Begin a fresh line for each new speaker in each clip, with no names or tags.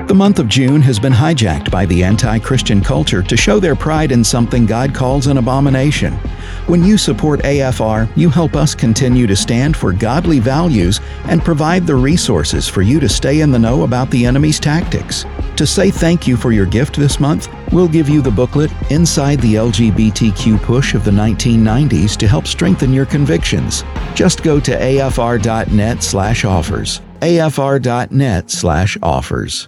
The month of June has been hijacked by the anti-Christian culture to show their pride in something God calls an abomination. When you support AFR, you help us continue to stand for godly values and provide the resources for you to stay in the know about the enemy's tactics. To say thank you for your gift this month, we'll give you the booklet Inside the LGBTQ Push of the 1990s to help strengthen your convictions. Just go to afr.net/offers. afr.net/offers.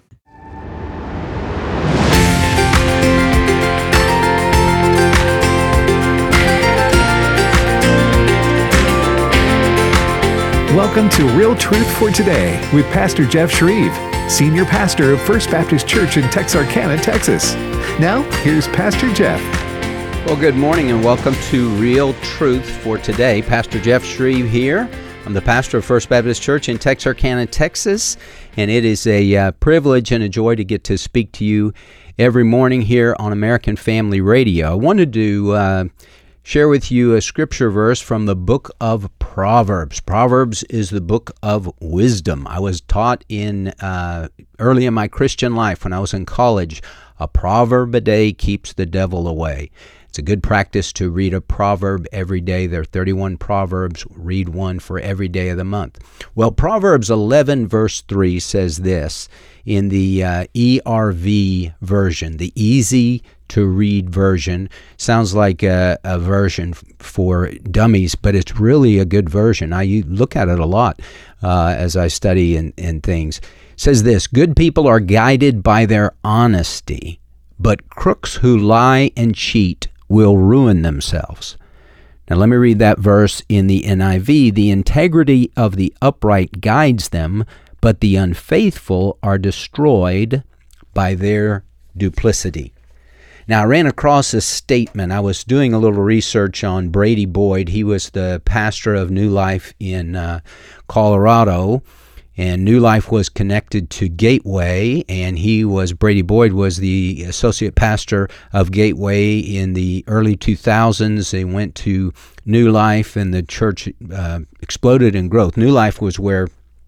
Welcome to Real Truth for Today with Pastor Jeff Shreve, Senior Pastor of First Baptist Church in Texarkana, Texas. Now, here's Pastor Jeff.
Well, good morning and welcome to Real Truth for Today. Pastor Jeff Shreve here. I'm the pastor of First Baptist Church in Texarkana, Texas, and it is a privilege and a joy to get to speak to you every morning here on American Family Radio. I wanted to share with you a scripture verse from the book of Proverbs. Proverbs is the book of wisdom. I was taught early in my Christian life when I was in college, a proverb a day keeps the devil away. It's a good practice to read a proverb every day. There are 31 proverbs. Read one for every day of the month. Well, Proverbs 11 verse 3 says this in the ERV version, the easy to read version. Sounds like a version for dummies, but it's really a good version. I look at it a lot as I study and things. It says this: good people are guided by their honesty, but crooks who lie and cheat will ruin themselves. Now let me read that verse in the NIV. The integrity of the upright guides them, but the unfaithful are destroyed by their duplicity. Now, I ran across a statement. I was doing a little research on Brady Boyd. He was the pastor of New Life in Colorado, and New Life was connected to Gateway, and Brady Boyd was the associate pastor of Gateway in the early 2000s. They went to New Life, and the church exploded in growth. New Life was where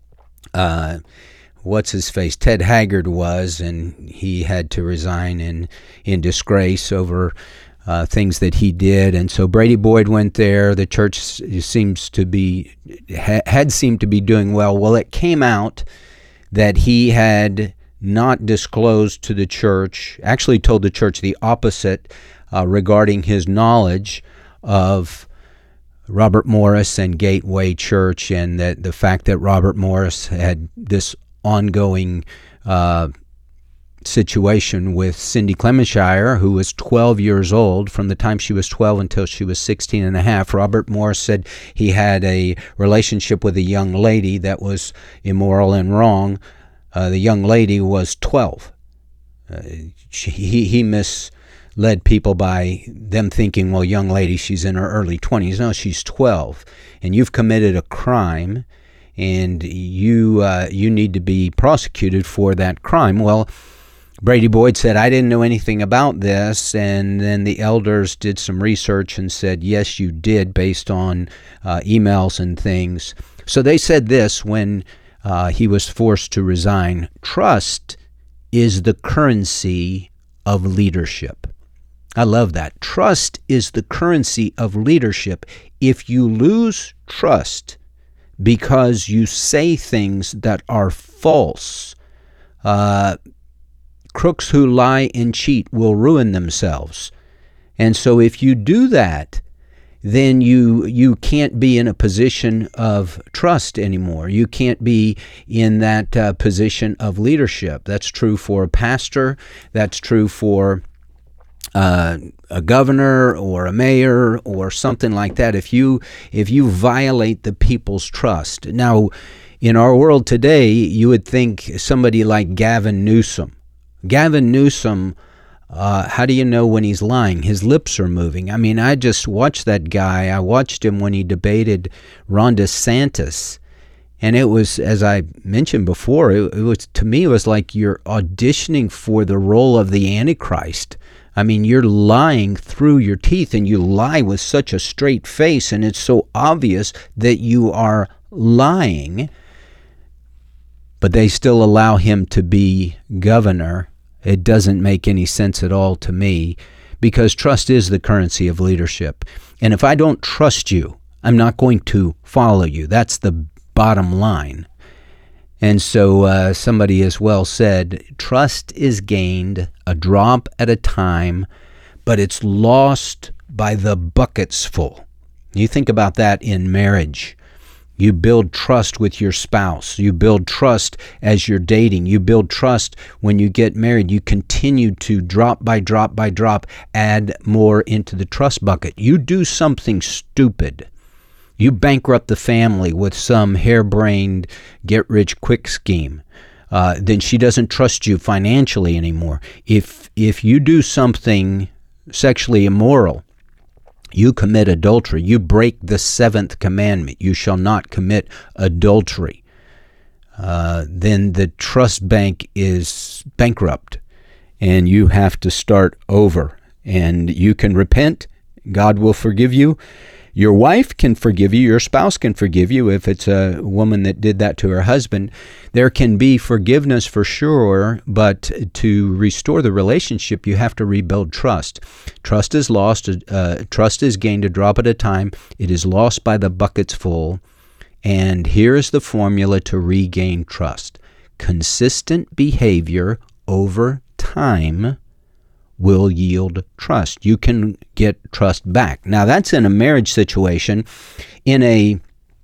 Ted Haggard was, and he had to resign in disgrace over things that he did. And so Brady Boyd went there. The church seemed to be doing well. Well, it came out that he had not disclosed to the church, actually told the church the opposite regarding his knowledge of Robert Morris and Gateway Church, and that the fact that Robert Morris had this ongoing situation with Cindy Clemenshire, who was 12 years old. From the time she was 12 until she was 16 and a half, Robert Morris said he had a relationship with a young lady that was immoral and wrong. The young lady was 12. He misled people by them thinking, well, young lady, she's in her early 20s. No, she's 12. And you've committed a crime, and you need to be prosecuted for that crime. Well, Brady Boyd said, I didn't know anything about this, and then the elders did some research and said, yes, you did, based on emails and things. So they said this when he was forced to resign: trust is the currency of leadership. I love that. Trust is the currency of leadership. If you lose trust because you say things that are false, crooks who lie and cheat will ruin themselves. And so if you do that, then you can't be in a position of trust anymore. You can't be in that position of leadership. That's true for a pastor. That's true for a governor or a mayor or something like that. If you violate the people's trust. Now, in our world today, you would think somebody like Gavin Newsom. How do you know when he's lying? His lips are moving. I mean, I just watched that guy. I watched him when he debated Ron DeSantis. And it was, as I mentioned before, it was, to me, it was like you're auditioning for the role of the Antichrist. I mean, you're lying through your teeth, and you lie with such a straight face, and it's so obvious that you are lying. but they still allow him to be governor. It doesn't make any sense at all to me, because trust is the currency of leadership. And if I don't trust you, I'm not going to follow you. That's the bottom line. And so somebody as well said, trust is gained a drop at a time, but it's lost by the buckets full. You think about that in marriage. You build trust with your spouse. You build trust as you're dating. You build trust when you get married. You continue to drop by drop by drop add more into the trust bucket. You do something stupid. You bankrupt the family with some harebrained get-rich-quick scheme. Then she doesn't trust you financially anymore. If you do something sexually immoral, you commit adultery. You break the seventh commandment. You shall not commit adultery. Then the trust bank is bankrupt, and you have to start over. And you can repent. God will forgive you. Your wife can forgive you. Your spouse can forgive you if it's a woman that did that to her husband. There can be forgiveness for sure, but to restore the relationship, you have to rebuild trust. Trust is lost. Trust is gained a drop at a time. It is lost by the buckets full. And here is the formula to regain trust. Consistent behavior over time will yield trust. You can get trust back. Now, that's in a marriage situation. In a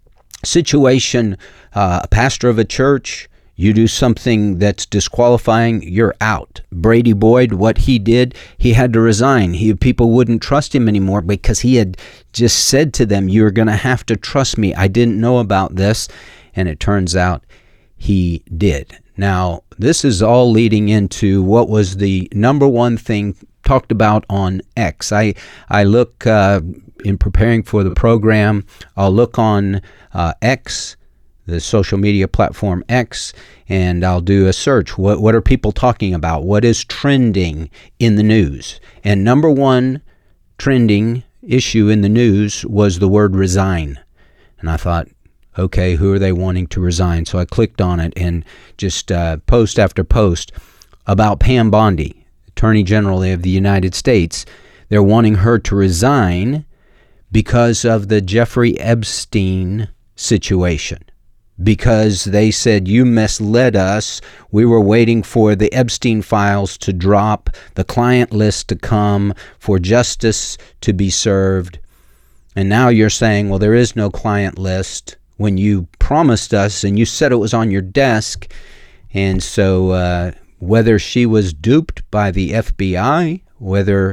situation, a pastor of a church, you do something that's disqualifying, you're out. Brady Boyd, what he did, he had to resign. People wouldn't trust him anymore because he had just said to them, you're going to have to trust me. I didn't know about this. And it turns out he did. Now, this is all leading into what was the number one thing talked about on X. I look, in preparing for the program, I'll look on X, the social media platform X, and I'll do a search. What are people talking about? What is trending in the news? And number one trending issue in the news was the word resign. And I thought, okay, who are they wanting to resign? So I clicked on it, and just post after post about Pam Bondi, Attorney General of the United States. They're wanting her to resign because of the Jeffrey Epstein situation. Because they said, you misled us. We were waiting for the Epstein files to drop, the client list to come, for justice to be served. And now you're saying, well, there is no client list, when you promised us and you said it was on your desk. And so whether she was duped by the FBI, whether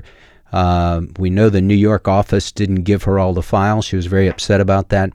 we know the New York office didn't give her all the files, she was very upset about that.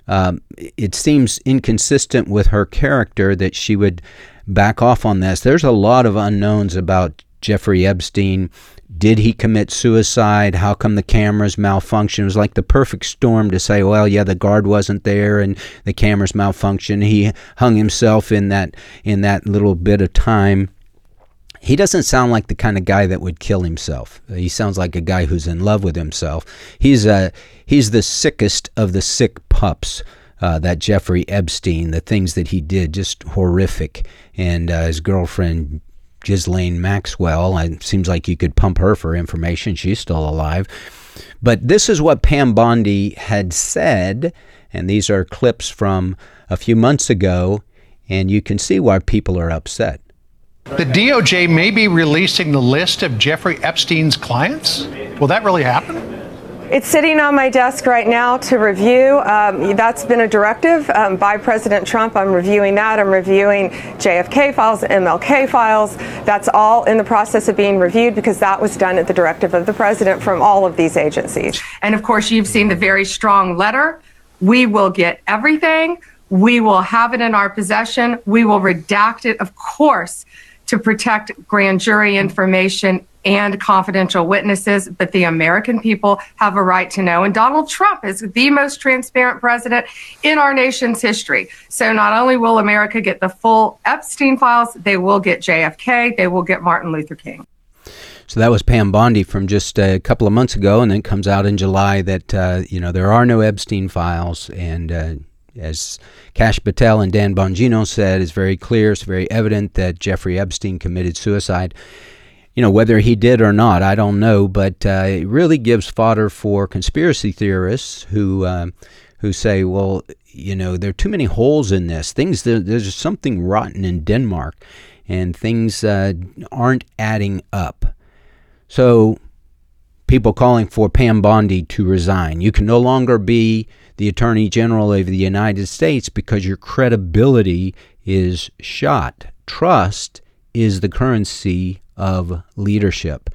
It seems inconsistent with her character that she would back off on this. There's a lot of unknowns about Jeffrey Epstein. Did he commit suicide? How come the cameras malfunctioned? It was like the perfect storm to say, well, yeah, the guard wasn't there and the cameras malfunctioned. He hung himself in that little bit of time. He doesn't sound like the kind of guy that would kill himself. He sounds like a guy who's in love with himself. He's the sickest of the sick pups, that Jeffrey Epstein. The things that he did, just horrific. And his girlfriend, Ghislaine Maxwell, it seems like you could pump her for information. She's still alive. But this is what Pam Bondi had said, and these are clips from a few months ago, and you can see why people are upset.
The DOJ may be releasing the list of Jeffrey Epstein's clients? Will that really happen?
It's sitting on my desk right now to review. That's been a directive by President Trump. I'm reviewing that. I'm reviewing JFK files, MLK files. That's all in the process of being reviewed because that was done at the directive of the president from all of these agencies.
And of course, you've seen the very strong letter. We will get everything. We will have it in our possession. We will redact it, of course, to protect grand jury information and confidential witnesses, but the American people have a right to know. And Donald Trump is the most transparent president in our nation's history. So not only will America get the full Epstein files, they will get JFK, they will get Martin Luther King.
So that was Pam Bondi from just a couple of months ago, and then it comes out in July that, there are no Epstein files, and as Kash Patel and Dan Bongino said, is very clear. It's very evident that Jeffrey Epstein committed suicide. Whether he did or not, I don't know, but it really gives fodder for conspiracy theorists who say, well, there are too many holes in this. There's something rotten in Denmark, and things aren't adding up. So people calling for Pam Bondi to resign. You can no longer be the Attorney General of the United States because your credibility is shot. Trust is the currency of leadership.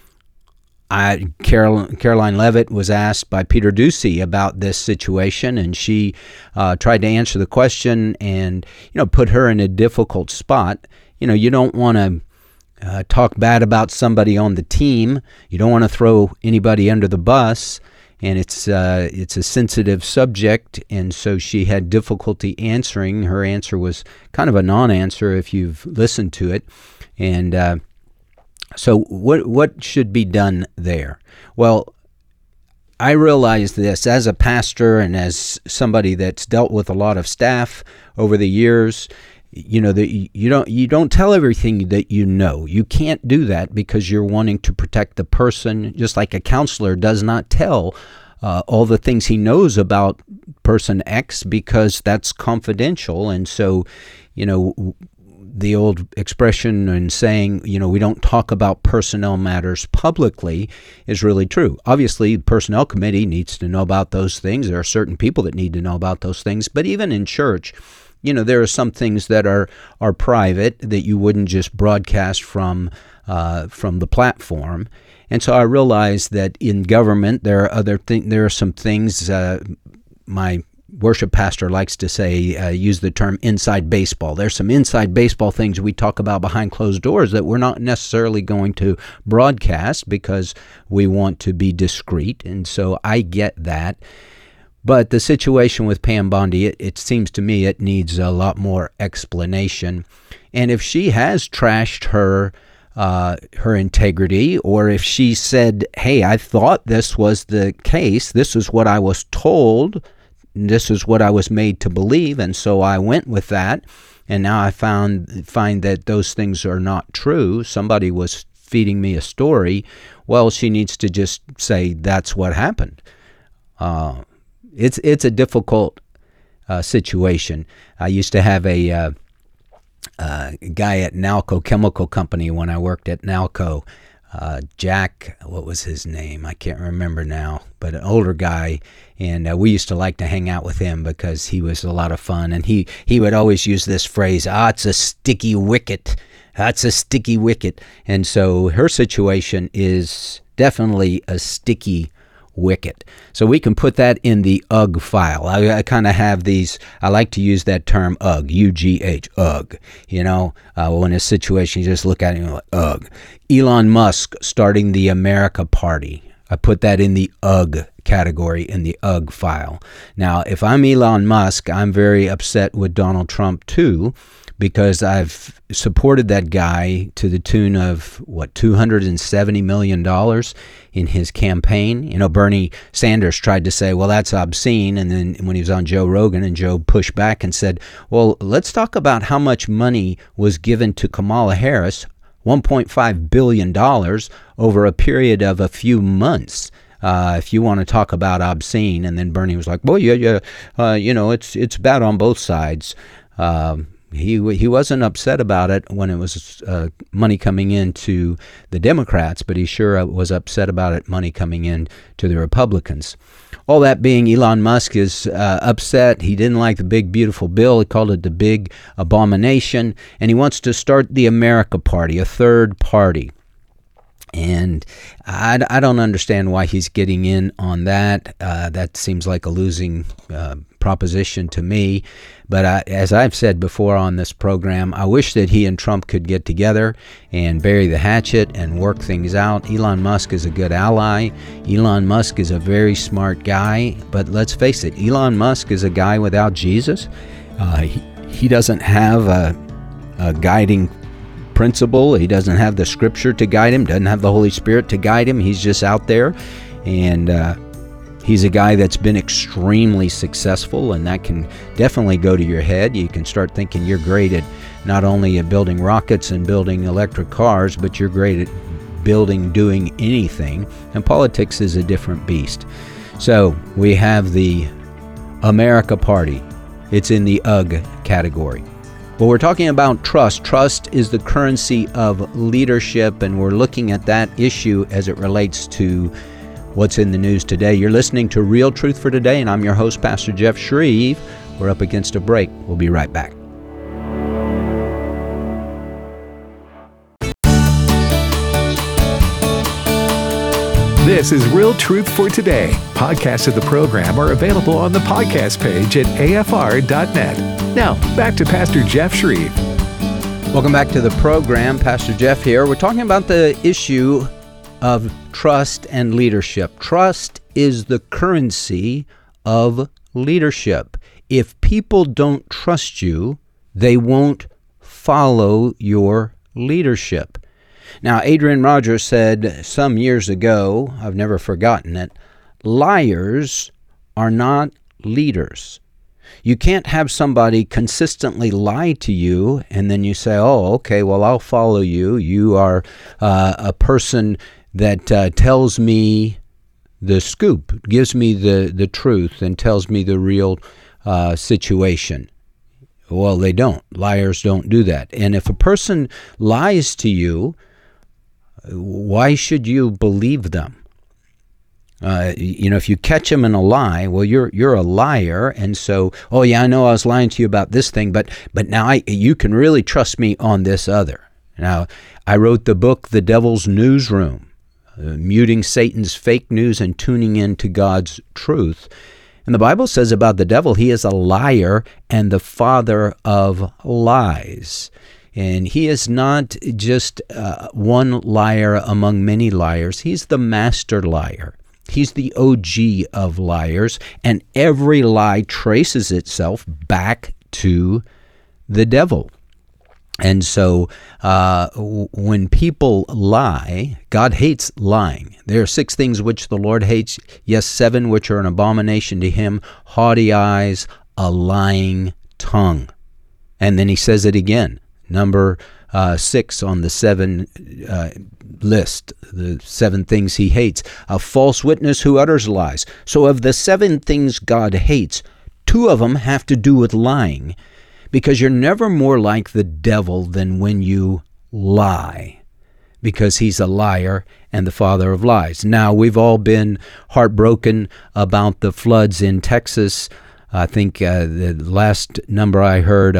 Caroline Leavitt was asked by Peter Doocy about this situation, and she tried to answer the question and put her in a difficult spot. You don't want to talk bad about somebody on the team. You don't want to throw anybody under the bus, and it's a sensitive subject, and so she had difficulty answering. Her answer was kind of a non-answer if you've listened to it, and so what should be done there? Well, I realize this as a pastor and as somebody that's dealt with a lot of staff over the years. That you don't tell everything that you know. You can't do that because you're wanting to protect the person, just like a counselor does not tell all the things he knows about person X because that's confidential. And so, the old expression and saying, we don't talk about personnel matters publicly is really true. Obviously, the personnel committee needs to know about those things. There are certain people that need to know about those things. But even in church, there are some things that are private that you wouldn't just broadcast from the platform. And so I realize that in government there are some things. My worship pastor likes to say, use the term inside baseball. There's some inside baseball things we talk about behind closed doors that we're not necessarily going to broadcast because we want to be discreet. And so I get that. But the situation with Pam Bondi, it seems to me it needs a lot more explanation. And if she has trashed her integrity, or if she said, hey, I thought this was the case, this is what I was told, this is what I was made to believe, and so I went with that, and now I find that those things are not true, somebody was feeding me a story, well, she needs to just say that's what happened. It's a difficult situation. I used to have a guy at Nalco Chemical Company when I worked at Nalco. Jack, what was his name? I can't remember now, but an older guy, and we used to like to hang out with him because he was a lot of fun, and he would always use this phrase, it's a sticky wicket. That's a sticky wicket. And so her situation is definitely a sticky wicket. So we can put that in the UGG file. I kind of have these, I like to use that term UGG, U-G-H, UGG. When a situation, you just look at it and you're like, UGG. Elon Musk starting the America Party. I put that in the UGG category in the UGG file. Now, if I'm Elon Musk, I'm very upset with Donald Trump too, because I've supported that guy to the tune of, $270 million in his campaign. Bernie Sanders tried to say, well, that's obscene. And then when he was on Joe Rogan, and Joe pushed back and said, well, let's talk about how much money was given to Kamala Harris, $1.5 billion over a period of a few months. If you want to talk about obscene. And then Bernie was like, well, yeah, it's bad on both sides. He wasn't upset about it when it was money coming into the Democrats, but he sure was upset about it money coming in to the Republicans. All that being, Elon Musk is upset. He didn't like the big, beautiful bill. He called it the big abomination, and he wants to start the America Party, a third party. And I don't understand why he's getting in on that. That seems like a losing proposition to me. But as I've said before on this program, I wish that he and Trump could get together and bury the hatchet and work things out. Elon Musk is a good ally. Elon Musk is a very smart guy. But let's face it, Elon Musk is a guy without Jesus. He doesn't have a guiding principle. He doesn't have the scripture to guide him, doesn't have the Holy Spirit to guide him. He's just out there, and He's a guy that's been extremely successful, and that can definitely go to your head. You can start thinking you're great at not only at building rockets and building electric cars, but you're great at doing anything. And politics is a different beast. So we have the America Party. It's in the UGG category. Well, we're talking about trust. Trust is the currency of leadership, and we're looking at that issue as it relates to what's in the news today. You're listening to Real Truth for Today, and I'm your host, Pastor Jeff Shreve. We're up against a break. We'll be right back.
This is Real Truth for Today. Podcasts of the program are available on the podcast page at afr.net. Now, back to Pastor Jeff Shreve.
Welcome back to the program. Pastor Jeff here. We're talking about the issue of trust and leadership. Trust is the currency of leadership. If people don't trust you, they won't follow your leadership. Now, Adrian Rogers said some years ago, I've never forgotten it, liars are not leaders. You can't have somebody consistently lie to you and then you say, oh, okay, well, I'll follow you. You are a person that tells me the scoop, gives me the truth and tells me the real situation. Well, they don't. Liars don't do that. And if a person lies to you, why should you believe them? If you catch them in a lie, well, you're a liar, and so, oh yeah, I know I was lying to you about this thing, but now you can really trust me on this other. Now, I wrote the book, The Devil's Newsroom, muting Satan's fake news and tuning into God's truth. And the Bible says about the devil, he is a liar and the father of lies. And he is not just one liar among many liars. He's the master liar. He's the OG of liars. And every lie traces itself back to the devil. And so when people lie, God hates lying. There are 6 things which the Lord hates. Yes, 7 which are an abomination to him. Haughty eyes, a lying tongue. And then he says it again. Number 6 on the 7 list, the 7 things he hates. A false witness who utters lies. So of the 7 things God hates, 2 of them have to do with lying, because you're never more like the devil than when you lie, because he's a liar and the father of lies. Now, we've all been heartbroken about the floods in Texas. I think the last number I heard,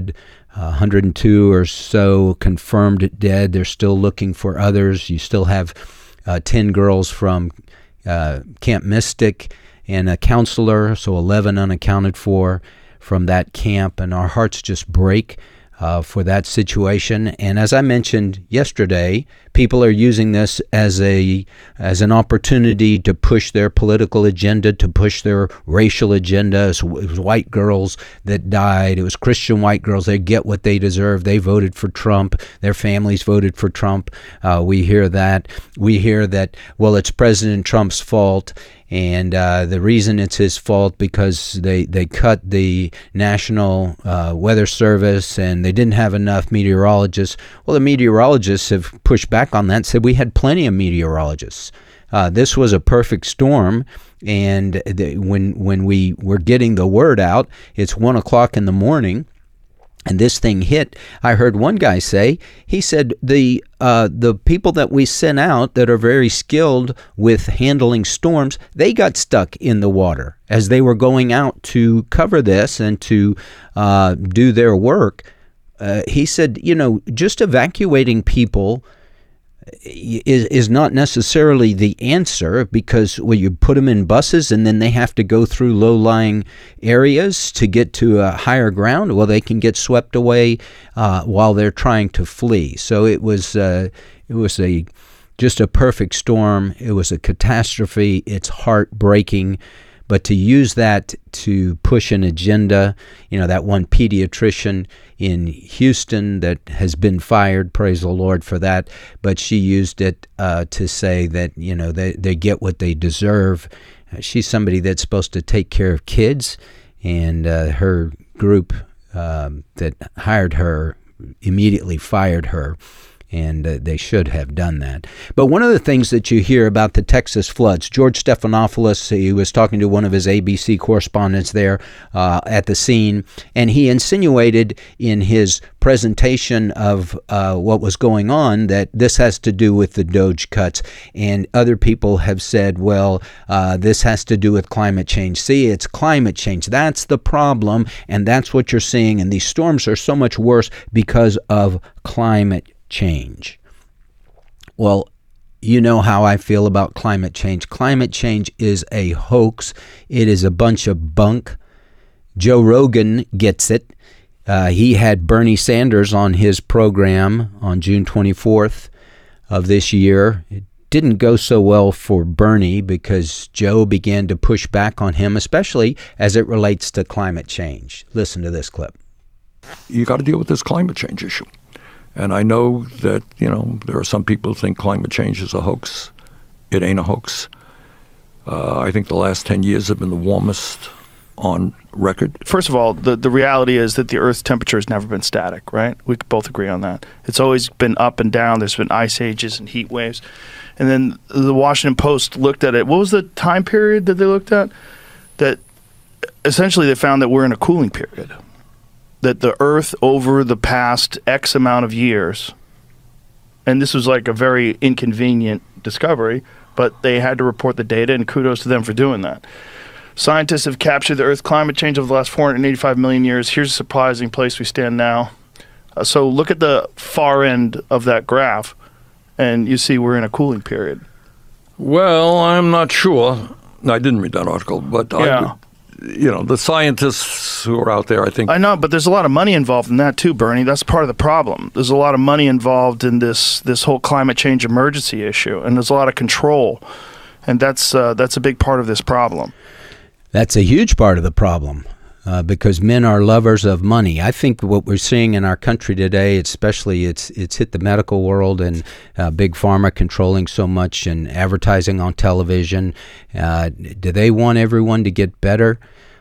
102 or so confirmed dead. They're still looking for others. You still have 10 girls from Camp Mystic and a counselor, so 11 unaccounted for from that camp, and our hearts just break for that situation. And as I mentioned yesterday, people are using this as an opportunity to push their political agenda, to push their racial agenda. It was white girls that died. It was Christian white girls. They get what they deserve. They voted for Trump. Their families voted for Trump. We hear that. We hear that, well, it's President Trump's fault. And the reason it's his fault because they cut the National Weather Service and they didn't have enough meteorologists. Well, the meteorologists have pushed back on that, said we had plenty of meteorologists. This was a perfect storm, and when we were getting the word out, it's 1 o'clock in the morning. And this thing hit. I heard one guy say, he said, the people that we sent out that are very skilled with handling storms, they got stuck in the water as they were going out to cover this and to do their work. He said, just evacuating people is not necessarily the answer, because you put them in buses and then they have to go through low-lying areas to get to a higher ground. Well, they can get swept away while they're trying to flee. So it was just a perfect storm. It was a catastrophe. It's heartbreaking. But to use that to push an agenda, that one pediatrician in Houston that has been fired, praise the Lord for that, but she used it to say that, they get what they deserve. She's somebody that's supposed to take care of kids, and her group that hired her immediately fired her. And they should have done that. But one of the things that you hear about the Texas floods, George Stephanopoulos, he was talking to one of his ABC correspondents there at the scene, and he insinuated in his presentation of what was going on that this has to do with the DOGE cuts. And other people have said, well, this has to do with climate change. See, it's climate change. That's the problem, and that's what you're seeing. And these storms are so much worse because of climate change. Well, you know how I feel about climate change. Climate change is a hoax. It is a bunch of bunk. Joe Rogan gets it. He had Bernie Sanders on his program on June 24th of this year. It didn't go so well for Bernie because Joe began to push back on him, especially as it relates to climate change. Listen to this clip.
You got to deal with this climate change issue. And I know that, there are some people who think climate change is a hoax. It ain't a hoax. I think the last 10 years have been the warmest on record.
First of all, the reality is that the Earth's temperature has never been static, right? We could both agree on that. It's always been up and down. There's been ice ages and heat waves. And then the Washington Post looked at it. What was the time period that they looked at? That essentially they found that we're in a cooling period. That the Earth over the past X amount of years, and this was like a very inconvenient discovery, but they had to report the data, and kudos to them for doing that. Scientists have captured the Earth's climate change over the last 485 million years. Here's a surprising place we stand now. So look at the far end of that graph, and you see we're in a cooling period.
Well, I'm not sure. I didn't read that article, but
yeah.
The scientists who are out there, I think.
I know, but there's a lot of money involved in that too, Bernie. That's part of the problem. There's a lot of money involved in this whole climate change emergency issue, and there's a lot of control, and that's a big part of this problem.
That's a huge part of the problem because men are lovers of money. I think what we're seeing in our country today, especially it's hit the medical world and big pharma controlling so much and advertising on television. Do they want everyone to get better?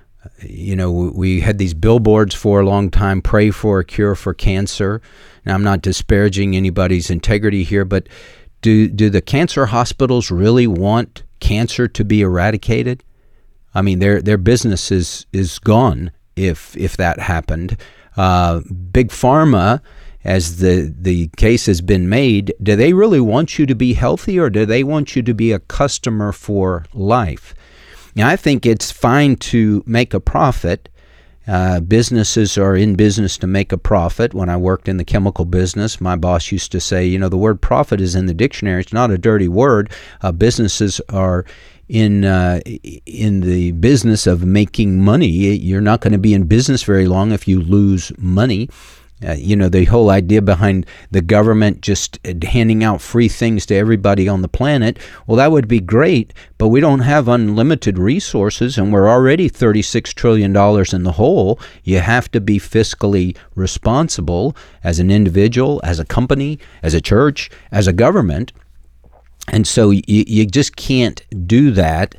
We had these billboards for a long time, pray for a cure for cancer. Now, I'm not disparaging anybody's integrity here, but do the cancer hospitals really want cancer to be eradicated? I mean, their business is gone if that happened. Big Pharma, as the case has been made, do they really want you to be healthy, or do they want you to be a customer for life? Now, I think it's fine to make a profit. Businesses are in business to make a profit. When I worked in the chemical business, my boss used to say, the word profit is in the dictionary. It's not a dirty word. Businesses are in the business of making money. You're not going to be in business very long if you lose money. The whole idea behind the government just handing out free things to everybody on the planet, well, that would be great, but we don't have unlimited resources, and we're already $36 trillion in the hole. You have to be fiscally responsible as an individual, as a company, as a church, as a government. And so you just can't do that.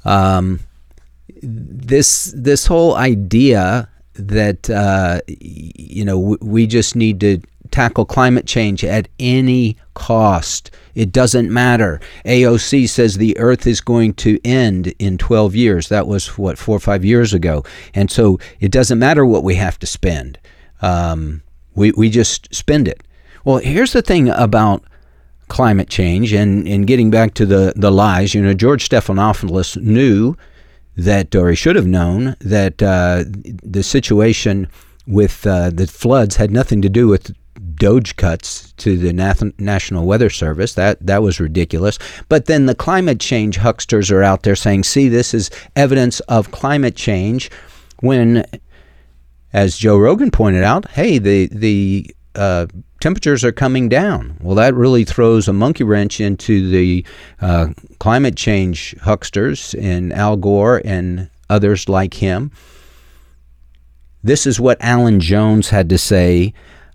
This whole idea that we just need to tackle climate change at any cost. It doesn't matter. AOC says the Earth is going to end in 12 years. That was 4 or 5 years ago. And so it doesn't matter what we have to spend. We just spend it. Well, here's the thing about climate change, and getting back to the lies, George Stephanopoulos knew that, or he should have known, that the situation with the floods had nothing to do with DOGE cuts to the National Weather Service. That was ridiculous. But then the climate change hucksters are out there saying, see, this is evidence of climate change, when, as Joe Rogan pointed out, hey, the temperatures are coming down. Well, that really throws a monkey wrench into the climate change hucksters and Al Gore and others like him. This is what Alan Jones had to say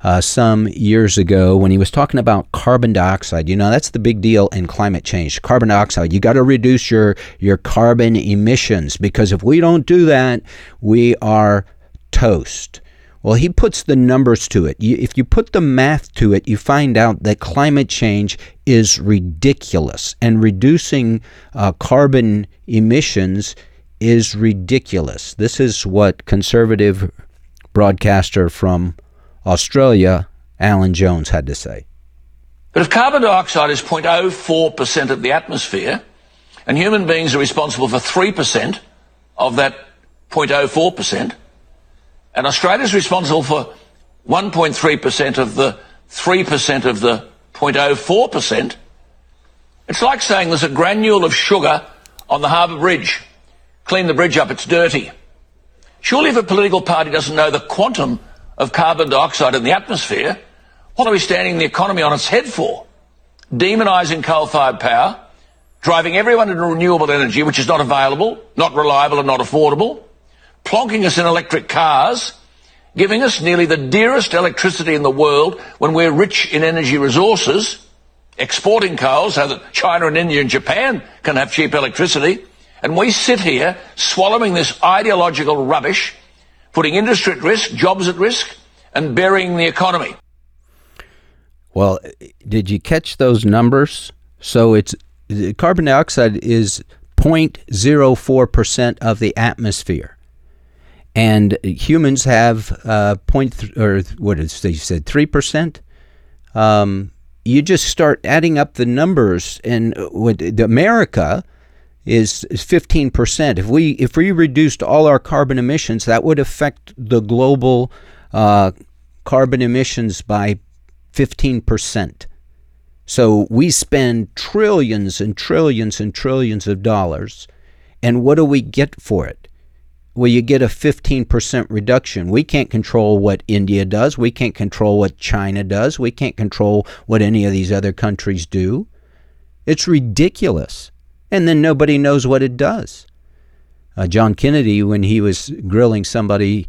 some years ago when he was talking about carbon dioxide. You know, that's the big deal in climate change. Carbon dioxide. You got to reduce your carbon emissions, because if we don't do that, we are toast. Well, he puts the numbers to it. If you put the math to it, you find out that climate change is ridiculous, and reducing carbon emissions is ridiculous. This is what conservative broadcaster from Australia, Alan Jones, had to say.
But if carbon dioxide is 0.04% of the atmosphere, and human beings are responsible for 3% of that 0.04%, and Australia is responsible for 1.3% of the 3% of the 0.04%, it's like saying there's a granule of sugar on the Harbour Bridge. Clean the bridge up, it's dirty. Surely if a political party doesn't know the quantum of carbon dioxide in the atmosphere, what are we standing the economy on its head for? Demonising coal-fired power, driving everyone into renewable energy, which is not available, not reliable and not affordable, plonking us in electric cars, giving us nearly the dearest electricity in the world when we're rich in energy resources, exporting coal so that China and India and Japan can have cheap electricity, and we sit here swallowing this ideological rubbish, putting industry at risk, jobs at risk, and burying the economy.
Well, did you catch those numbers? So carbon dioxide is 0.04% of the atmosphere. And humans have 3%. You just start adding up the numbers, and America is 15%. If we reduced all our carbon emissions, that would affect the global carbon emissions by 15%. So we spend trillions and trillions and trillions of dollars, and what do we get for it? Well, you get a 15% reduction. We can't control what India does. We can't control what China does. We can't control what any of these other countries do. It's ridiculous. And then nobody knows what it does. John Kennedy, when he was grilling somebody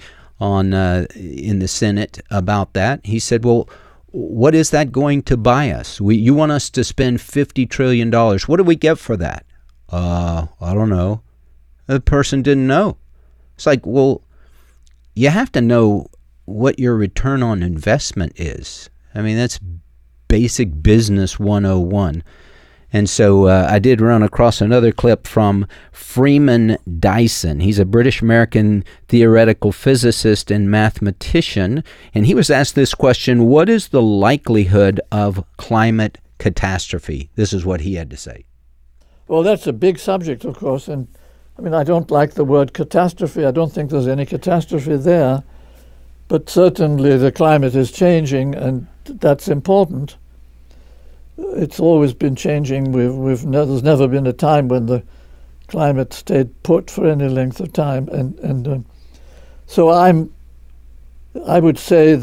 in the Senate about that, he said, well, what is that going to buy us? You want us to spend $50 trillion. What do we get for that? I don't know. The person didn't know. It's like, well, you have to know what your return on investment is. I mean, that's basic business 101. And so I did run across another clip from Freeman Dyson. He's a British-American theoretical physicist and mathematician. And he was asked this question: what is the likelihood of climate catastrophe? This is what he had to say.
Well, that's a big subject, of course. And I mean, I don't like the word catastrophe. I don't think there's any catastrophe there. But certainly the climate is changing, and that's important. It's always been changing. There's never been a time when the climate stayed put for any length of time. So I would say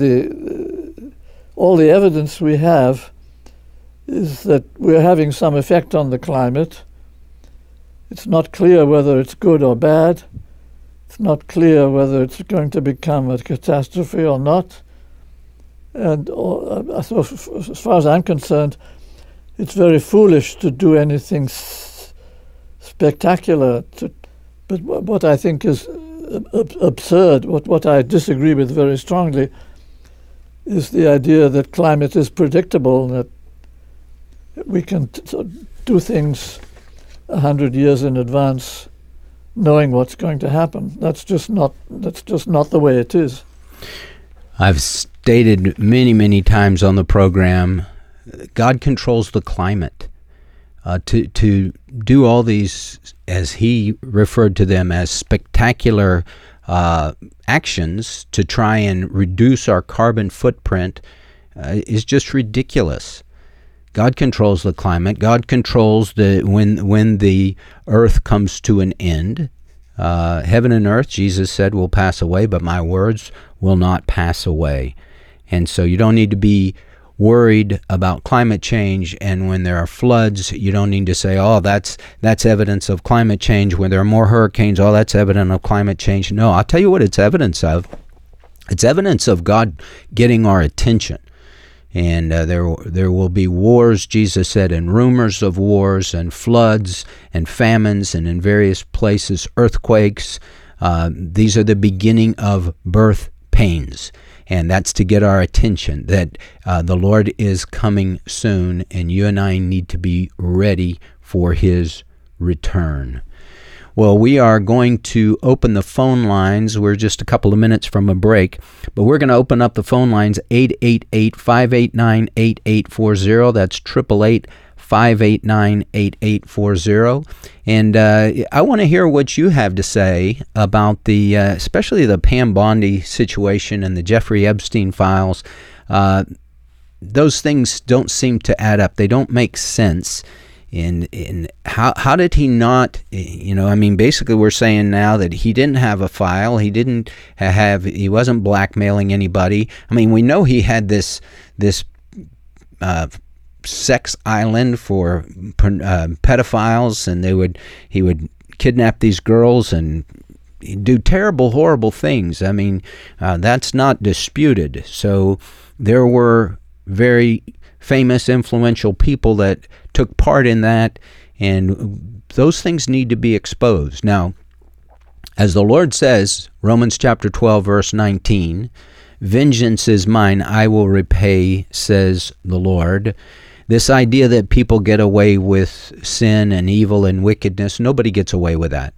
all the evidence we have is that we're having some effect on the climate. It's not clear whether it's good or bad. It's not clear whether it's going to become a catastrophe or not. And so as far as I'm concerned, it's very foolish to do anything spectacular. But what I think is absurd, what I disagree with very strongly, is the idea that climate is predictable, that we can do things 100 years in advance, knowing what's going to happen. That's just not the way it is.
I've stated many, many times on the program, God controls the climate. To do all these, as he referred to them, as spectacular actions to try and reduce our carbon footprint is just ridiculous. God controls the climate. God controls when the earth comes to an end. Heaven and earth, Jesus said, will pass away, but my words will not pass away. And so you don't need to be worried about climate change, and when there are floods, you don't need to say, oh, that's evidence of climate change. When there are more hurricanes, oh, that's evidence of climate change. No, I'll tell you what it's evidence of. It's evidence of God getting our attention. And there will be wars, Jesus said, and rumors of wars and floods and famines, and in various places earthquakes. These are the beginning of birth pains. And that's to get our attention, that the Lord is coming soon, and you and I need to be ready for his return. Well, we are going to open the phone lines. We're just a couple of minutes from a break, but we're going to open up the phone lines, 888-589-8840. That's 888-589-8840. And I want to hear what you have to say about the, especially the Pam Bondi situation and the Jeffrey Epstein files. Those things don't seem to add up. They don't make sense. In how did he not, basically we're saying now that he didn't have a file, he wasn't blackmailing anybody. I mean, we know he had this sex island for pedophiles, and he would kidnap these girls and do terrible, horrible things. I mean, that's not disputed. So there were very famous, influential people that took part in that, and those things need to be exposed. Now, as the Lord says, Romans chapter 12, verse 19, vengeance is mine, I will repay, says the Lord. This idea that people get away with sin and evil and wickedness, nobody gets away with that.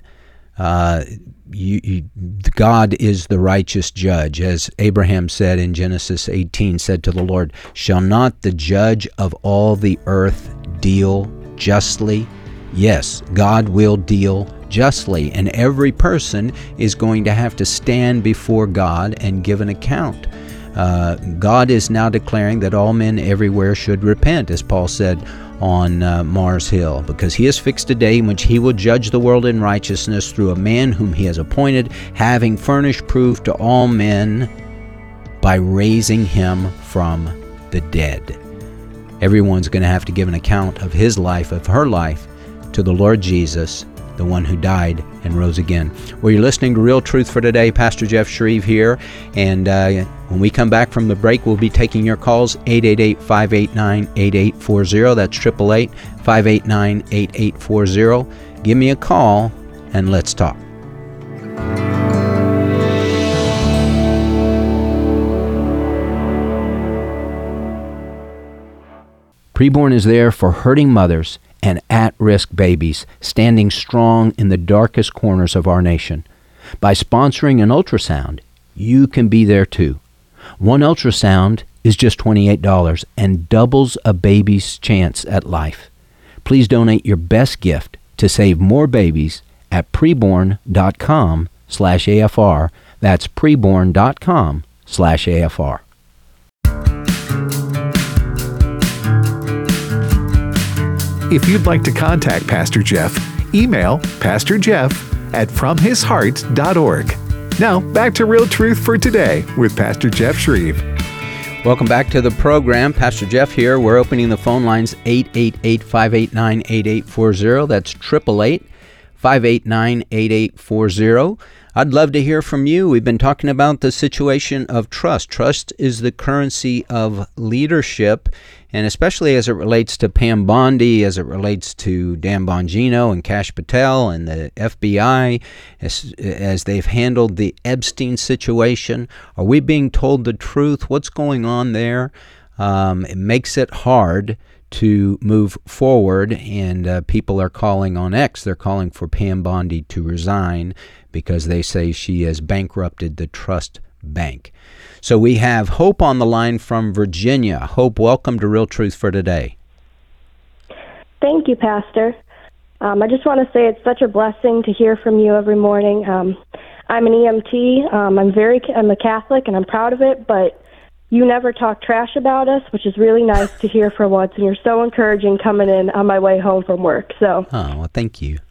God is the righteous judge. As Abraham said in Genesis 18, said to the Lord, shall not the judge of all the earth deal justly? Yes, God will deal justly, and every person is going to have to stand before God and give an account. God is now declaring that all men everywhere should repent, as Paul said on Mars Hill, because he has fixed a day in which he will judge the world in righteousness through a man whom he has appointed, having furnished proof to all men by raising him from the dead. Everyone's going to have to give an account of his life, of her life, to the Lord Jesus, the one who died and rose again. Well, you're listening to Real Truth for Today. Pastor Jeff Shreve here. And when we come back from the break, we'll be taking your calls, 888-589-8840. That's 888-589-8840. Give me a call and let's talk. Preborn is there for hurting mothers and at-risk babies, standing strong in the darkest corners of our nation. By sponsoring an ultrasound, you can be there too. One ultrasound is just $28 and doubles a baby's chance at life. Please donate your best gift to save more babies at preborn.com/AFR. That's preborn.com/AFR.
If you'd like to contact Pastor Jeff, email pastorjeff@fromhisheart.org. Now, back to Real Truth for Today with Pastor Jeff Shreve.
Welcome back to the program. Pastor Jeff here. We're opening the phone lines, 888-589-8840. That's 888-589-8840. I'd love to hear from you. We've been talking about the situation of trust. Trust is the currency of leadership, and especially as it relates to Pam Bondi, as it relates to Dan Bongino and Kash Patel and the FBI, as they've handled the Epstein situation. Are we being told the truth? What's going on there? It makes it hard to move forward, and people are calling on X. They're calling for Pam Bondi to resign because they say she has bankrupted the trust bank. So we have Hope on the line from Virginia. Hope, welcome to Real Truth for Today.
Thank you, Pastor. I just want to say it's such a blessing to hear from you every morning. I'm an EMT. I'm a Catholic, and I'm proud of it, but you never talk trash about us, which is really nice to hear for once, and you're so encouraging coming in on my way home from work. So,
well, thank you.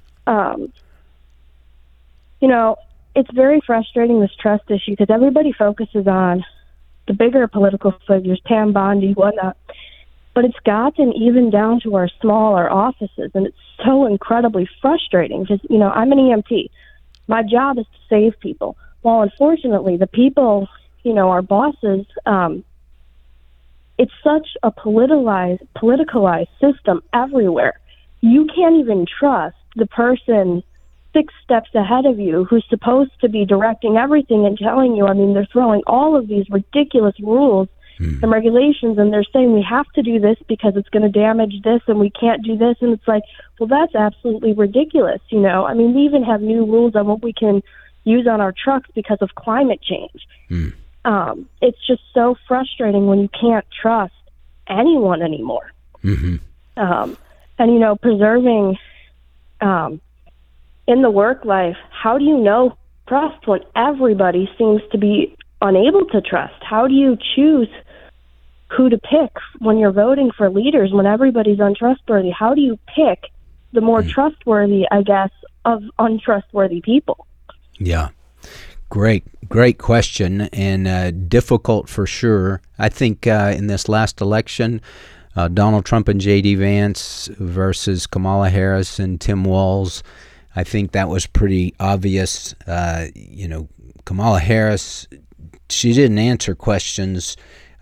It's very frustrating, this trust issue, because everybody focuses on the bigger political figures, Pam Bondi, whatnot, but it's gotten even down to our smaller offices, and it's so incredibly frustrating because, I'm an EMT. My job is to save people. Well, unfortunately, the people our bosses, it's such a politicalized system everywhere. You can't even trust the person 6 steps ahead of you who's supposed to be directing everything and telling you. I mean, they're throwing all of these ridiculous rules and regulations, and they're saying we have to do this because it's going to damage this and we can't do this. And it's like, well, that's absolutely ridiculous. I mean, we even have new rules on what we can use on our trucks because of climate change. It's just so frustrating when you can't trust anyone anymore. And, preserving in the work life, how do you know trust when everybody seems to be unable to trust? How do you choose who to pick when you're voting for leaders when everybody's untrustworthy? How do you pick the more trustworthy, I guess, of untrustworthy people?
Yeah. Great question, and difficult for sure. I think in this last election, Donald Trump and J.D. Vance versus Kamala Harris and Tim Walz, I think that was pretty obvious. Kamala Harris, she didn't answer questions.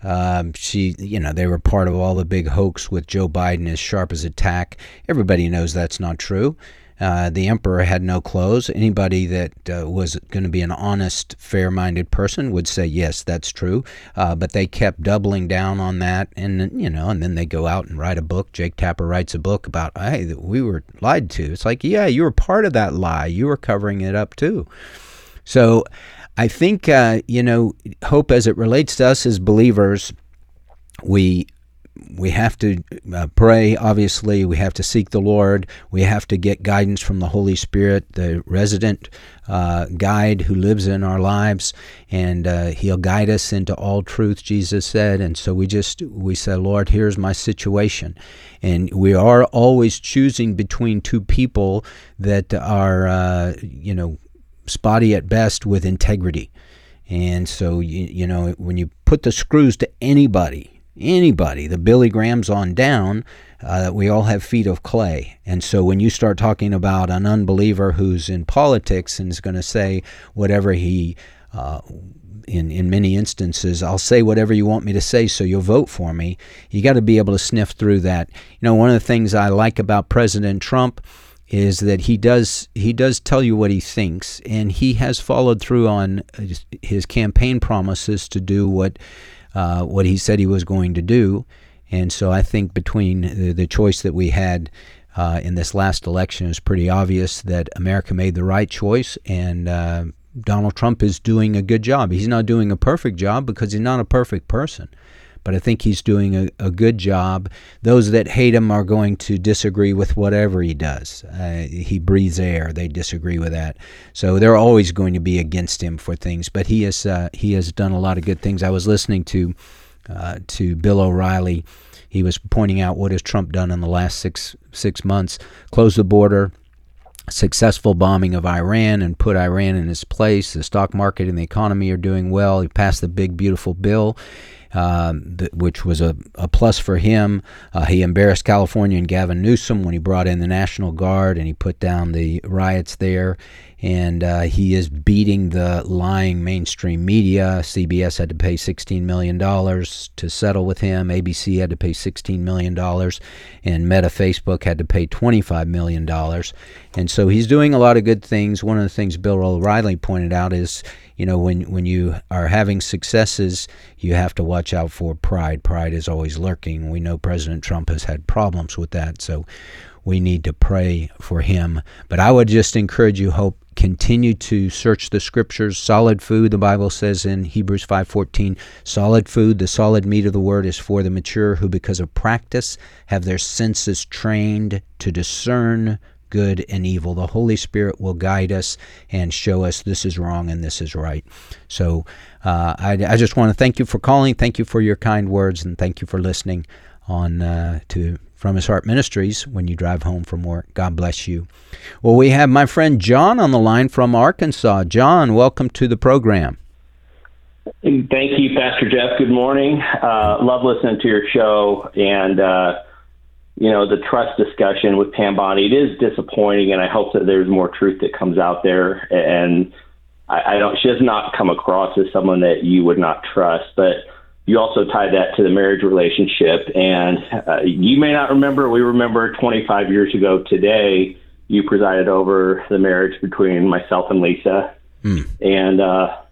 They were part of all the big hoax with Joe Biden as sharp as a tack. Everybody knows that's not true. The emperor had no clothes. Anybody that was going to be an honest, fair-minded person would say, yes, that's true. But they kept doubling down on that. And then they go out and write a book. Jake Tapper writes a book about, hey, we were lied to. It's like, yeah, you were part of that lie. You were covering it up too. So I think, hope as it relates to us as believers, we have to pray, obviously. We have to seek the Lord. We have to get guidance from the Holy Spirit, the resident guide who lives in our lives, and He'll guide us into all truth, Jesus said. And so we say, Lord, here's my situation. And we are always choosing between two people that are, spotty at best with integrity. And so, when you put the screws to anybody, the Billy Grahams on down, we all have feet of clay. And so when you start talking about an unbeliever who's in politics and is going to say whatever he, in many instances, I'll say whatever you want me to say so you'll vote for me, you got to be able to sniff through that. One of the things I like about President Trump is that he does tell you what he thinks, and he has followed through on his campaign promises to do what he said he was going to do. And so I think between the choice that we had in this last election, is pretty obvious that America made the right choice, and Donald Trump is doing a good job. He's not doing a perfect job because he's not a perfect person, but I think he's doing a good job. Those that hate him are going to disagree with whatever he does. He breathes air. They disagree with that. So they're always going to be against him for things, but he has done a lot of good things. I was listening to Bill O'Reilly. He was pointing out what has Trump done in the last six months. Close the border, successful bombing of Iran and put Iran in its place. The stock market and the economy are doing well. He passed the big, beautiful bill, which was a plus for him. He embarrassed California and Gavin Newsom when he brought in the National Guard and he put down the riots there. And he is beating the lying mainstream media. CBS had to pay $16 million to settle with him. ABC had to pay $16 million. And Meta Facebook had to pay $25 million. And so he's doing a lot of good things. One of the things Bill O'Reilly pointed out is, when you are having successes, you have to watch out for pride. Pride is always lurking. We know President Trump has had problems with that. So we need to pray for him. But I would just encourage you, Hope, continue to search the scriptures. Solid food, the Bible says in Hebrews 5:14, solid food, the solid meat of the word is for the mature who because of practice have their senses trained to discern good and evil. The Holy Spirit will guide us and show us this is wrong and this is right. So I just want to thank you for calling. Thank you for your kind words, and thank you for listening on to From His Heart Ministries when you drive home from work. God bless you. Well, we have my friend John on the line from Arkansas. John, welcome to the program.
Thank you, Pastor Jeff. Good morning. Love listening to your show, and the trust discussion with Pam Bondi. It is disappointing, and I hope that there's more truth that comes out there. And She does not come across as someone that you would not trust, but you also tie that to the marriage relationship. And you may not remember, we remember 25 years ago today, you presided over the marriage between myself and Lisa. And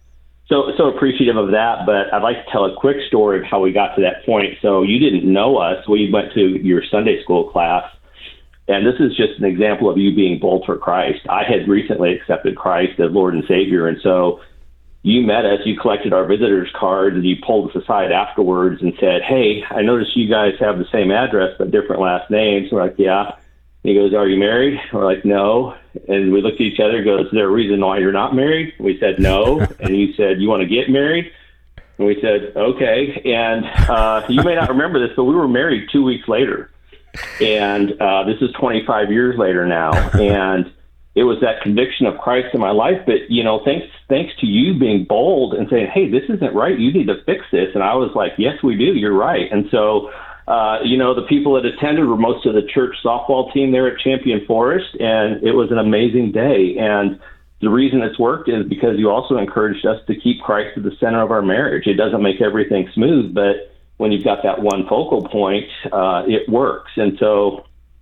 so appreciative of that. But I'd like to tell a quick story of how we got to that point. So you didn't know us. We went to your Sunday school class. And this is just an example of you being bold for Christ. I had recently accepted Christ as Lord and Savior. And so you met us, you collected our visitors cards, and you pulled us aside afterwards and said, hey, I noticed you guys have the same address but different last names. We're like, yeah. And he goes, are you married? We're like, no. And we looked at each other and goes, is there a reason why you're not married? We said, no. And you said, you want to get married? And we said, okay. And you may not remember this, but we were married 2 weeks later. And this is 25 years later now. And it was that conviction of Christ in my life. But, thanks to you being bold and saying, hey, this isn't right. You need to fix this. And I was like, yes, we do. You're right. And so, the people that attended were most of the church softball team there at Champion Forest. And it was an amazing day. And the reason it's worked is because you also encouraged us to keep Christ at the center of our marriage. It doesn't make everything smooth, but when you've got that one focal point, it works. And so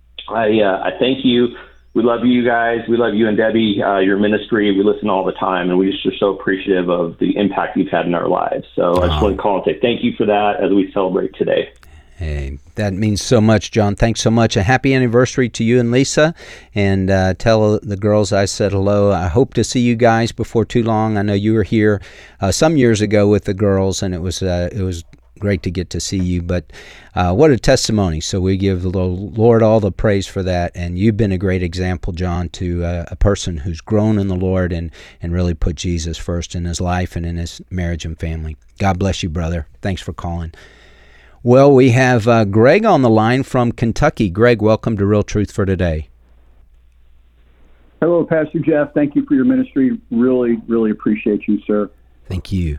I thank you. We love you guys. We love you and Debbie, your ministry. We listen all the time, and we just are so appreciative of the impact you've had in our lives. So I just want to call and say thank you for that as we celebrate today.
Hey, that means so much, John. Thanks so much. A happy anniversary to you and Lisa. And tell the girls I said hello. I hope to see you guys before too long. I know you were here some years ago with the girls, and it was great to get to see you. But what a testimony. So we give the Lord all the praise for that. And you've been a great example, John, to a person who's grown in the Lord and really put Jesus first in his life and in his marriage and family. God bless you, brother. Thanks for calling. Well, we have Greg on the line from Kentucky. Greg, welcome to Real Truth for Today.
Hello, Pastor Jeff. Thank you for your ministry. Really, really appreciate you, sir.
Thank you.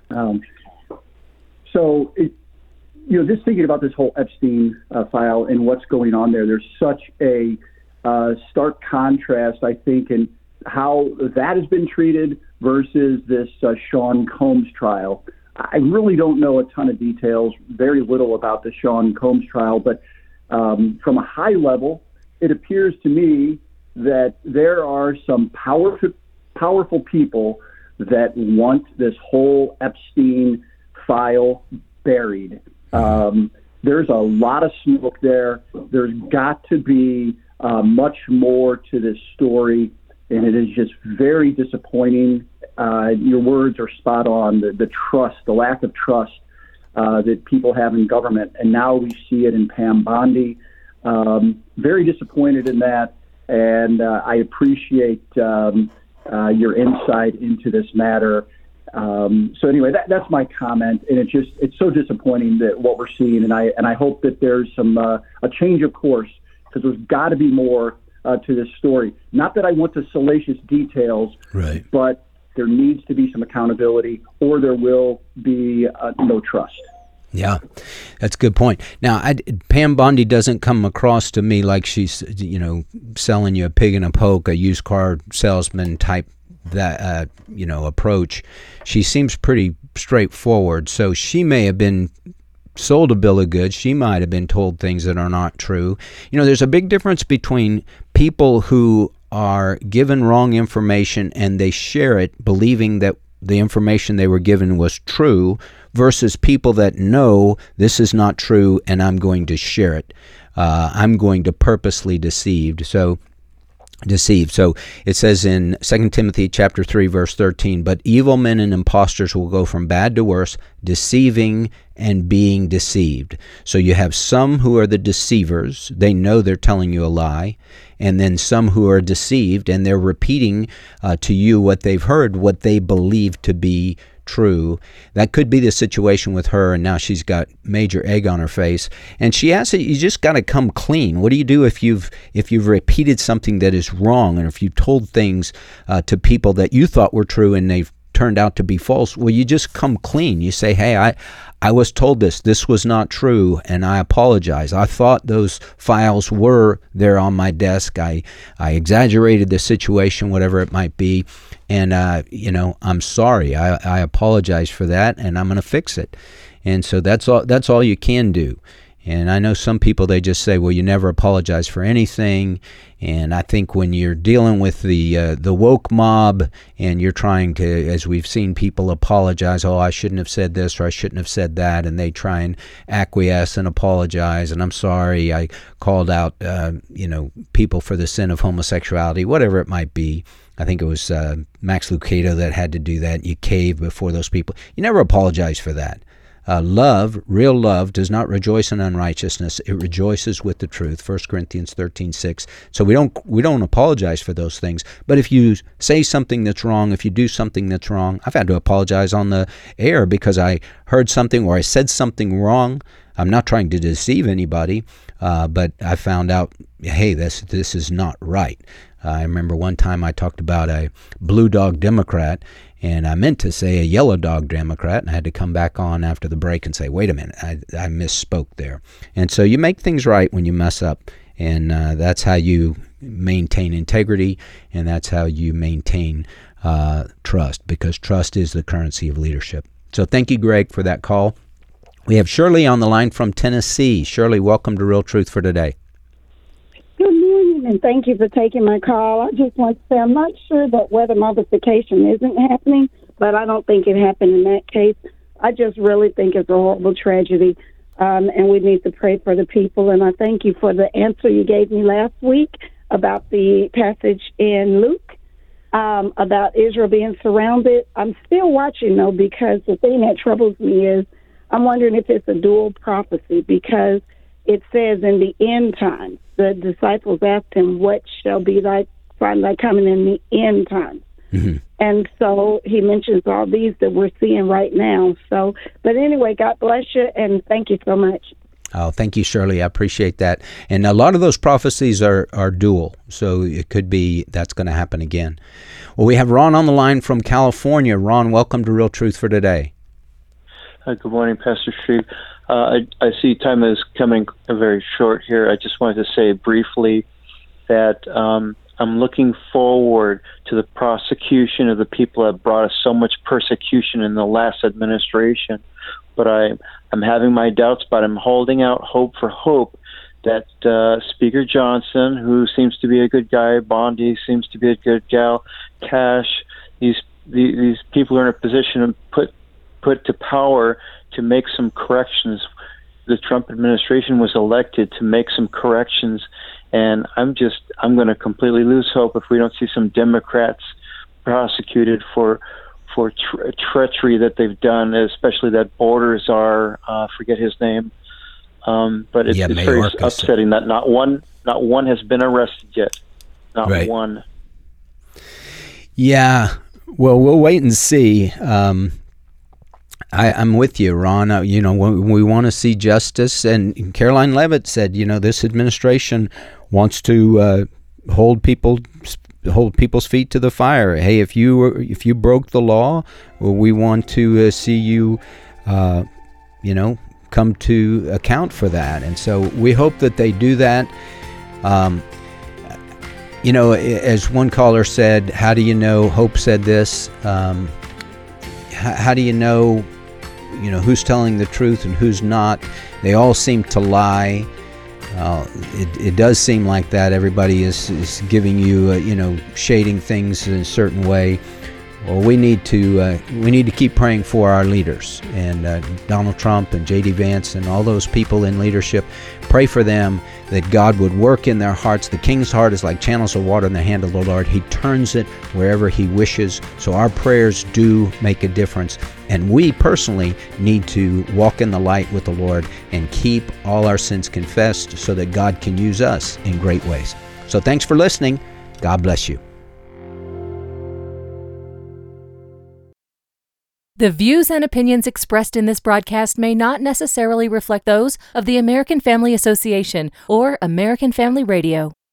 Just thinking about this whole Epstein file and what's going on there, there's such a stark contrast, I think, in how that has been treated versus this Sean Combs trial. I really don't know a ton of details, very little about the Sean Combs trial, but from a high level, it appears to me that there are some powerful people that want this whole Epstein file buried. There's a lot of smoke there. There's got to be much more to this story, and it is just very disappointing. Your words are spot on. The trust, the lack of trust that people have in government, and now we see it in Pam Bondi. Very disappointed in that, and I appreciate your insight into this matter. So anyway, that's my comment, and it's so disappointing that what we're seeing, and I hope that there's some a change of course, because there's got to be more to this story. Not that I want the salacious details,
right,
but there needs to be some accountability, or there will be no trust.
Yeah, that's a good point. Now, Pam Bondi doesn't come across to me like she's, selling you a pig in a poke, a used car salesman type that approach. She seems pretty straightforward. So she may have been sold a bill of goods. She might have been told things that are not true. There's a big difference between people who are given wrong information and they share it believing that the information they were given was true versus people that know this is not true and I'm going to share it. I'm going to purposely deceive. So it says in 2 Timothy chapter 3, verse 13, but evil men and impostors will go from bad to worse, deceiving and being deceived. So you have some who are the deceivers. They know they're telling you a lie. And then some who are deceived and they're repeating to you what they've heard, what they believe to be true. That could be the situation with her, and now she's got major egg on her face. And she asks that you just got to come clean. What do you do if you've repeated something that is wrong, and if you told things to people that you thought were true and they've turned out to be false? Well, you just come clean. You say, hey, I was told this was not true, and I apologize. I thought those files were there on my desk. I exaggerated the situation, whatever it might be, And, I'm sorry. I apologize for that, and I'm going to fix it. And so that's all you can do. And I know some people, they just say, well, you never apologize for anything. And I think when you're dealing with the woke mob and you're trying to, as we've seen people apologize, oh, I shouldn't have said this or I shouldn't have said that, and they try and acquiesce and apologize, and I'm sorry, I called out, people for the sin of homosexuality, whatever it might be. I think it was Max Lucado that had to do that. You cave before those people. You never apologize for that. Love, real love, does not rejoice in unrighteousness. It rejoices with the truth. 1 Corinthians 13:6. So we don't apologize for those things. But if you say something that's wrong, if you do something that's wrong, I've had to apologize on the air because I heard something or I said something wrong. I'm not trying to deceive anybody, but I found out, hey, this is not right. I remember one time I talked about a blue dog Democrat, and I meant to say a yellow dog Democrat, and I had to come back on after the break and say, wait a minute, I misspoke there. And so you make things right when you mess up, and that's how you maintain integrity, and that's how you maintain trust, because trust is the currency of leadership. So thank you, Greg, for that call. We have Shirley on the line from Tennessee. Shirley, welcome to Real Truth for Today.
Good morning, and thank you for taking my call. I just want to say I'm not sure that weather modification isn't happening, but I don't think it happened in that case. I just really think it's a horrible tragedy, and we need to pray for the people. And I thank you for the answer you gave me last week about the passage in Luke about Israel being surrounded. I'm still watching, though, because the thing that troubles me is I'm wondering if it's a dual prophecy, because it says in the end times, the disciples asked him, what shall be thy sign thy coming in the end times? Mm-hmm. And so he mentions all these that we're seeing right now. So, but anyway, God bless you, and thank you so much.
Oh, thank you, Shirley. I appreciate that. And a lot of those prophecies are dual, so it could be that's going to happen again. Well, we have Ron on the line from California. Ron, welcome to Real Truth for Today.
Good morning, Pastor Shreve. I see time is coming very short here. I just wanted to say briefly that I'm looking forward to the prosecution of the people that brought us so much persecution in the last administration. But I'm having my doubts, but I'm holding out hope that Speaker Johnson, who seems to be a good guy, Bondi seems to be a good gal, Cash, these people are in a position to put to power to make some corrections. The Trump administration was elected to make some corrections, and I'm going to completely lose hope if we don't see some Democrats prosecuted for treachery that they've done, especially that Borders are forget his name, but it's very upsetting that not one has been arrested yet, not right. One.
Yeah, well, we'll wait and see. I'm with you, Ron. We want to see justice, and Caroline Leavitt said, this administration wants to hold people's feet to the fire. Hey, if you broke the law, well, we want to see you, come to account for that. And so we hope that they do that. As one caller said, how do you know? Hope said this. How do you know? Who's telling the truth and who's not? They all seem to lie. It does seem like that. Everybody is giving you, shading things in a certain way. Well, we need to keep praying for our leaders, and Donald Trump and J.D. Vance and all those people in leadership. Pray for them, that God would work in their hearts. The king's heart is like channels of water in the hand of the Lord. He turns it wherever he wishes. So our prayers do make a difference. And we personally need to walk in the light with the Lord and keep all our sins confessed so that God can use us in great ways. So thanks for listening. God bless you.
The views and opinions expressed in this broadcast may not necessarily reflect those of the American Family Association or American Family Radio.